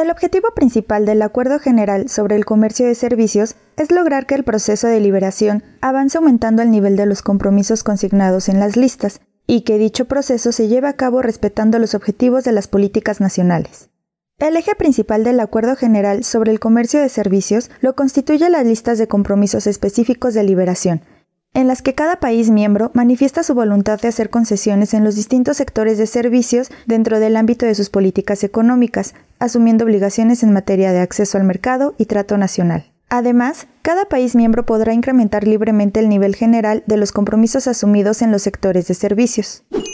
El objetivo principal del Acuerdo General sobre el Comercio de Servicios es lograr que el proceso de liberación avance aumentando el nivel de los compromisos consignados en las listas y que dicho proceso se lleve a cabo respetando los objetivos de las políticas nacionales. El eje principal del Acuerdo General sobre el Comercio de Servicios lo constituye las listas de compromisos específicos de liberación, en las que cada país miembro manifiesta su voluntad de hacer concesiones en los distintos sectores de servicios dentro del ámbito de sus políticas económicas, asumiendo obligaciones en materia de acceso al mercado y trato nacional. Además, cada país miembro podrá incrementar libremente el nivel general de los compromisos asumidos en los sectores de servicios.